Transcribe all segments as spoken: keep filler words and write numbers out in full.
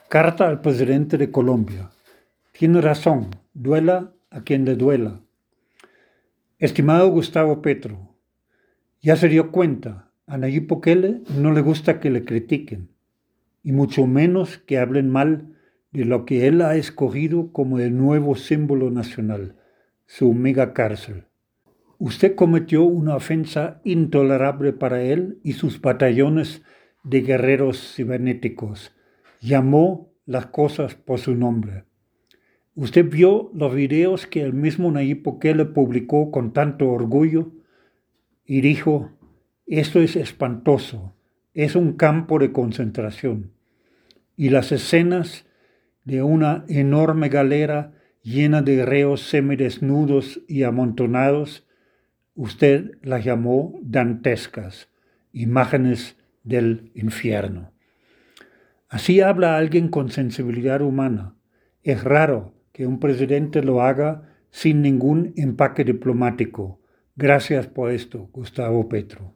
Carta al presidente de Colombia. Tiene razón, duela a quien le duela. Estimado Gustavo Petro, ya se dio cuenta, a Nayib Bukele no le gusta que le critiquen, y mucho menos que hablen mal de lo que él ha escogido como el nuevo símbolo nacional, su mega cárcel. Usted cometió una ofensa intolerable para él y sus batallones de guerreros cibernéticos. Llamó las cosas por su nombre. Usted vio los videos que el mismo Nayib Bukele publicó con tanto orgullo y dijo, esto es espantoso, es un campo de concentración. Y las escenas de una enorme galera llena de reos semidesnudos y amontonados, usted las llamó dantescas, imágenes del infierno. Así habla alguien con sensibilidad humana. Es raro que un presidente lo haga sin ningún empaque diplomático. Gracias por esto, Gustavo Petro.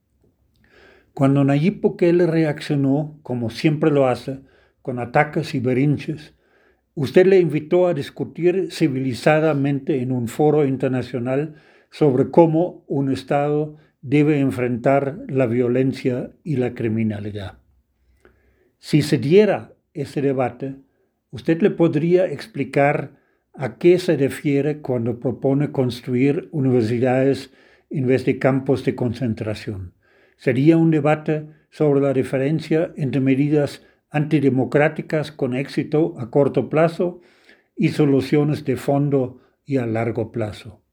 Cuando Nayib Bukele reaccionó, como siempre lo hace, con ataques y berrinches, usted le invitó a discutir civilizadamente en un foro internacional sobre cómo un Estado debe enfrentar la violencia y la criminalidad. Si se diera ese debate, usted le podría explicar a qué se refiere cuando propone construir universidades en vez de campos de concentración. Sería un debate sobre la diferencia entre medidas antidemocráticas con éxito a corto plazo y soluciones de fondo y a largo plazo.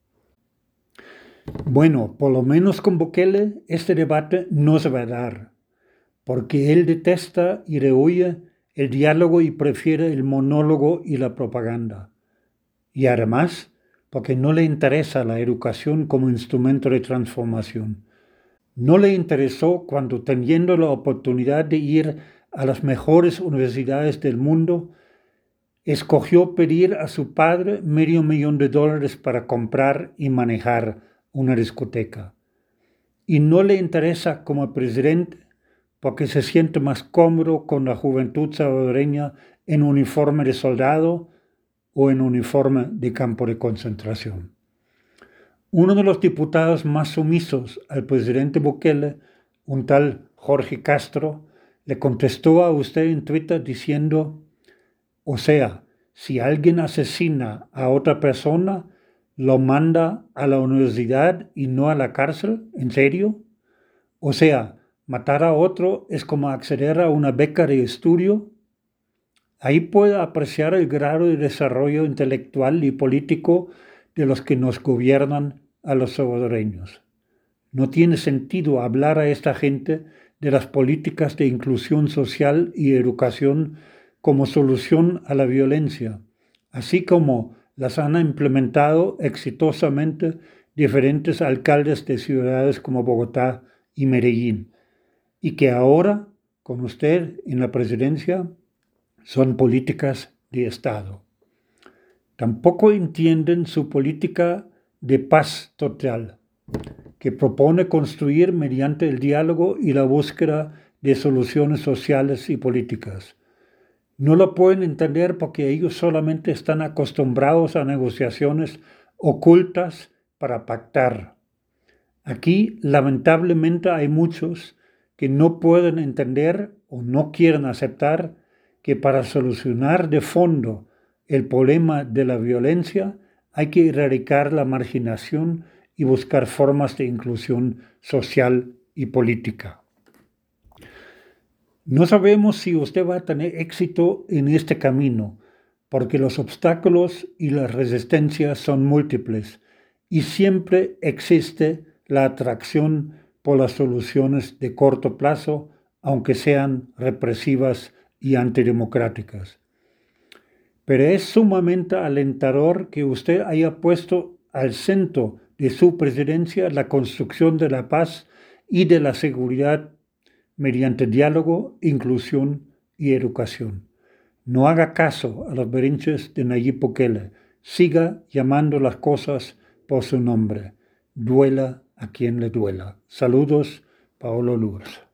Bueno, por lo menos con Bukele este debate no se va a dar, porque él detesta y rehuye el diálogo y prefiere el monólogo y la propaganda. Y además, porque no le interesa la educación como instrumento de transformación. No le interesó cuando, teniendo la oportunidad de ir a las mejores universidades del mundo, escogió pedir a su padre medio millón de dólares para comprar y manejar una discoteca. Y no le interesa como presidente porque se siente más cómodo con la juventud salvadoreña en uniforme de soldado o en uniforme de campo de concentración. Uno de los diputados más sumisos al presidente Bukele, un tal Jorge Castro, le contestó a usted en Twitter diciendo, o sea, si alguien asesina a otra persona, ¿lo manda a la universidad y no a la cárcel? ¿En serio? O sea, matar a otro es como acceder a una beca de estudio. Ahí puede apreciar el grado de desarrollo intelectual y político de los que nos gobiernan a los salvadoreños. No tiene sentido hablar a esta gente de las políticas de inclusión social y educación como solución a la violencia, así como las han implementado exitosamente diferentes alcaldes de ciudades como Bogotá y Medellín, y que ahora, con usted en la presidencia, son políticas de Estado. Tampoco entienden su política de paz total, que propone construir mediante el diálogo y la búsqueda de soluciones sociales y políticas. No lo pueden entender porque ellos solamente están acostumbrados a negociaciones ocultas para pactar. Aquí, lamentablemente, hay muchos que no pueden entender o no quieren aceptar que para solucionar de fondo el problema de la violencia hay que erradicar la marginación y buscar formas de inclusión social y política. No sabemos si usted va a tener éxito en este camino, porque los obstáculos y las resistencias son múltiples y siempre existe la atracción por las soluciones de corto plazo, aunque sean represivas y antidemocráticas. Pero es sumamente alentador que usted haya puesto al centro de su presidencia la construcción de la paz y de la seguridad mediante diálogo, inclusión y educación. No haga caso a los berrinches de Nayib Bukele. Siga llamando las cosas por su nombre. Duela a quien le duela. Saludos, Paolo Lourdes.